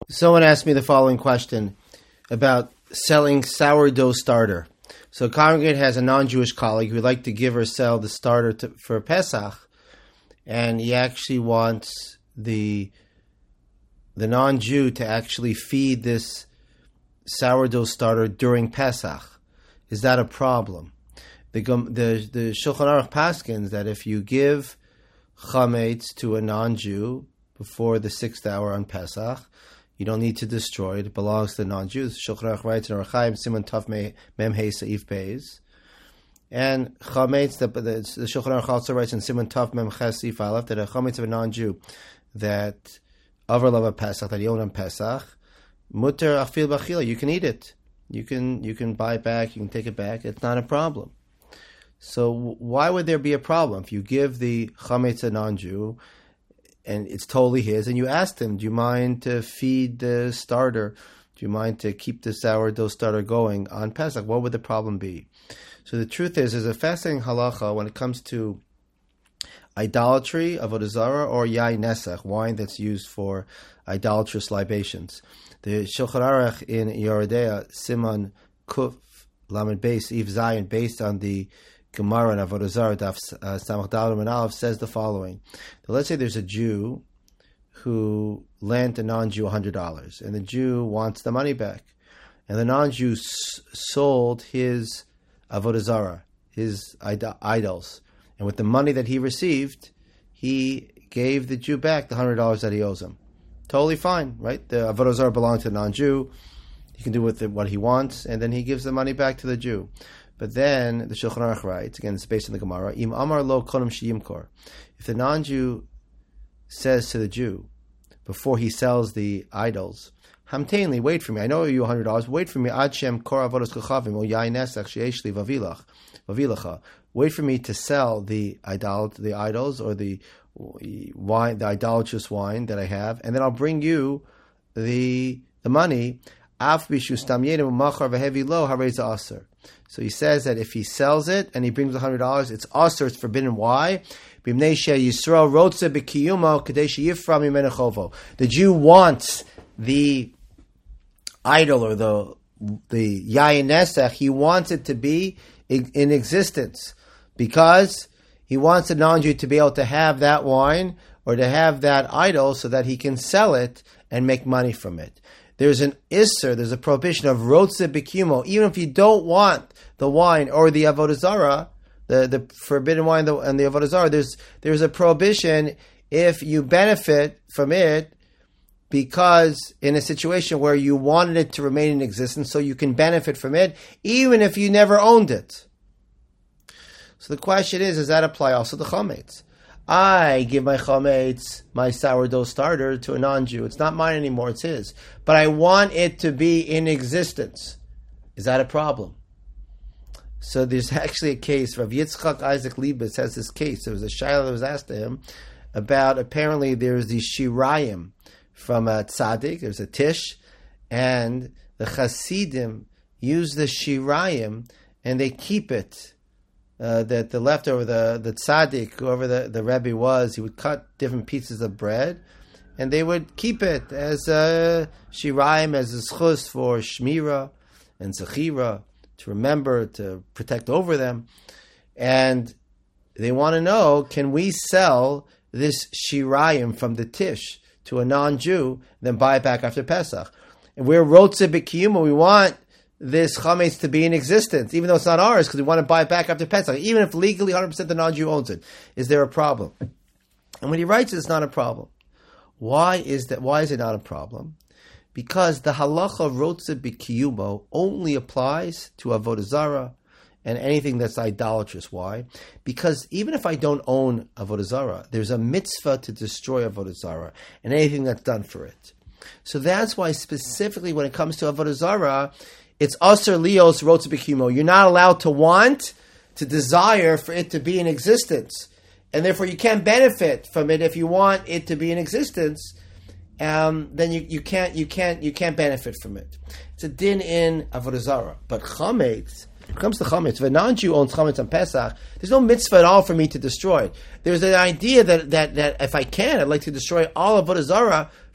Someone asked me the following question about selling sourdough starter. So a congregant has a non-Jewish colleague who would like to give or sell the starter for Pesach, and he actually wants the non-Jew to actually feed this sourdough starter during Pesach. Is that a problem? The Shulchan Aruch paskins that if you give chametz to a non-Jew before the 6th hour on Pesach, you don't need to destroy it. It belongs to the non-Jews. Shulchan Aruch writes in Orach Chaim, Siman Tov Mem Hey Seif Beis. And chametz, the Shulchan Aruch also writes in Siman Tov Mem Ches Seif Aleph that a chametz of a non-Jew that over love Pesach, that you own on Pesach, muter afil b'achila, you can eat it. You can buy it back, you can take it back. It's not a problem. So why would there be a problem if you give the chametz to a non-Jew and it's totally his, and you asked him, do you mind to feed the starter? Do you mind to keep the sourdough starter going on Pesach? What would the problem be? So the truth is, there's a fascinating halacha when it comes to idolatry, avodah zarah, or yain nesach, wine that's used for idolatrous libations. The Shulchan Aruch in Yoredea, Siman Kuf Lamed Beis Eve Zayin, based on the Gemara and Avodah Zarah Daf Samach Daled and Aleph, says the following: so let's say there's a Jew who lent a non-Jew $100, and the Jew wants the money back, and the non-Jew sold his Avodah Zarah, his idols, and with the money that he received, he gave the Jew back the $100 that he owes him. Totally fine, right? The Avodah Zarah belongs to the non-Jew. He can do with it what he wants, and then he gives the money back to the Jew. But then the Shulchan Aruch writes, again, it's based on the Gemara, Im Amar Lo Kodim Sheyimkor. If the non-Jew says to the Jew, before he sells the idols, Hamtainli, wait for me. I know you $100. Wait for me. Ad Shem Kor Avodos Kachavim O Yain Nesach Sheyesh Li Vavilacha. Wait for me to sell the idols or the wine, the idolatrous wine that I have, and then I'll bring you the money. So he says that if he sells it and he brings $100, it's usher, it's forbidden. Why? The Jew wants the idol or the yayin nesach, he wants it to be in existence because he wants the non-Jew to be able to have that wine or to have that idol so that he can sell it and make money from it. There's an isser, there's a prohibition of rotze b'kiyumo. Even if you don't want the wine or the avodah zarah, the forbidden wine and the avodah zarah, there's a prohibition if you benefit from it because in a situation where you wanted it to remain in existence so you can benefit from it, even if you never owned it. So the question is, does that apply also to chametz? I give my chametz, my sourdough starter, to a non-Jew. It's not mine anymore, it's his. But I want it to be in existence. Is that a problem? So there's actually a case. Rav Yitzchak Isaac Liebes has this case. There was a shayla that was asked to him about, apparently there's these shirayim from a tzaddik, there's a tish, and the Hasidim use the shirayim and they keep it. That the leftover, the tzaddik, whoever the Rebbe was, he would cut different pieces of bread, and they would keep it as a shirayim, as a schus for shmira and zechira, to remember, to protect over them. And they want to know, can we sell this shirayim from the tish to a non-Jew, then buy it back after Pesach? And we're rotze b'kiyuma, we want this chametz to be in existence, even though it's not ours, because we want to buy it back after Pesach, even if legally 100% the non-Jew owns it. Is there a problem? And when he writes it's not a problem. Why is that? Why is it not a problem? Because the halacha of rotze b'kiyumo only applies to avodah zarah and anything that's idolatrous. Why? Because even if I don't own avodah zarah, there's a mitzvah to destroy avodah zarah and anything that's done for it. So that's why specifically when it comes to avodah zarah, it's aser lios rotze b'kiyumo. You're not allowed to want, to desire for it to be in existence, and therefore you can't benefit from it if you want it to be in existence. Then you can't benefit from it. It's a din in avodah zarah. But chametz, when it comes to chametz, if a non-Jew owns chametz on Pesach, there's no mitzvah at all for me to destroy it. There's an idea that if I can, I'd like to destroy all avodah zarah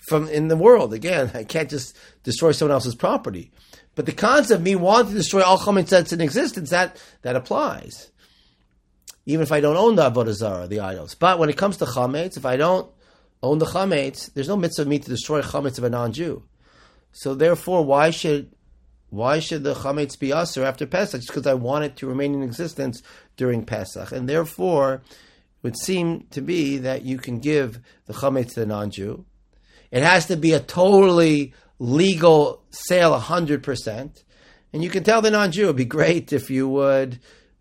from in the world. Again, I can't just destroy someone else's property. But the concept of me wanting to destroy all chametz that's in existence, that applies. Even if I don't own the avodah zarah, the idols. But when it comes to chametz, if I don't own the chametz, there's no mitzvah of me to destroy chametz of a non-Jew. So therefore, why should the chametz be usher after Pesach? Just because I want it to remain in existence during Pesach. And therefore, it would seem to be that you can give the chametz to the non-Jew. It has to be a totally legal sale, 100%. And you can tell the non-Jew, it'd be great if you would,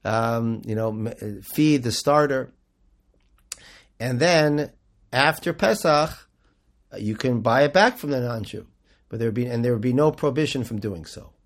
feed the starter. And then after Pesach, you can buy it back from the non-Jew. But there would be no prohibition from doing so.